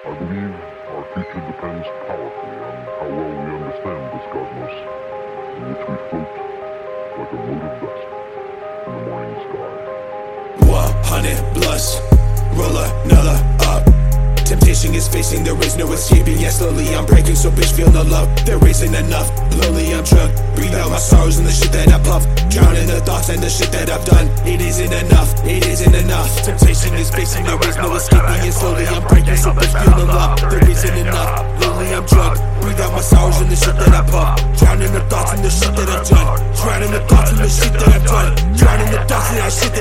I believe our future depends powerfully on how well we understand this cosmos in which we float like a mote of dust in the morning sky. 100 plus, roll another up. Temptation is facing, there is no escaping. Yeah, slowly I'm breaking, so bitch feel no love. There isn't enough, lonely I'm drunk. Breathe out my sorrows and the shit that I puff. Drowning the thoughts and the shit that I've done. It isn't enough, it isn't enough. Temptation is facing, there is no escaping. And slowly I'm breaking, so bitch feel no love. There isn't enough, lonely I'm drunk. Breathe out my sorrows and the shit that I puff. Drowning the thoughts and the shit that I've done. Drowning the thoughts and the shit that I've done. Drowning the thoughts and that shit